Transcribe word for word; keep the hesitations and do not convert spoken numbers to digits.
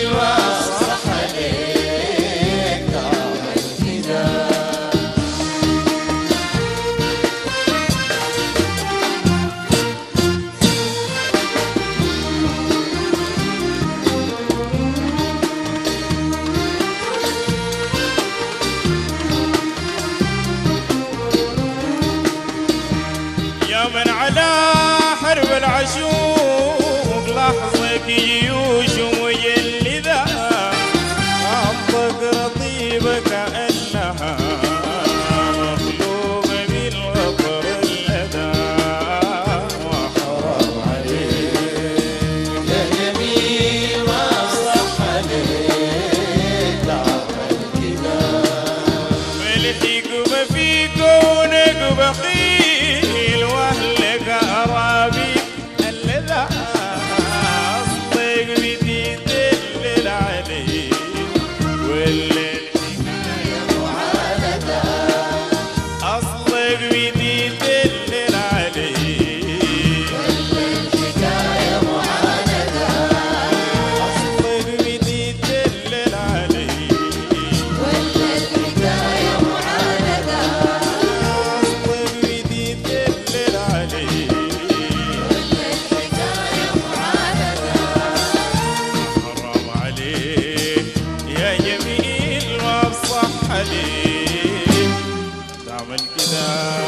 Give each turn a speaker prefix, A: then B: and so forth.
A: من على حرب العشوق لحظك جيوش ويلي ذا عطك رطيبة كأنها مخلوق بالغفر اللذا. وحرام عليك
B: يا جميل ما صح عليك تعمل كذا.
A: ملحق في كونك بخيل واهلك أرابي اللذا أصدق بدي تدلل عليك والليل
B: حكاية معاندة.
A: أصدق بدي تدلل عليك
B: والليل حكاية معاندة.
A: أصدق بدي تدلل عليك
B: والليل حكاية معاندة.
A: أصدق بدي تدلل عليك.
B: والليل حكاية معاندة.
A: حرام عليك يا جميل ما بصح عليك تعمل كذا.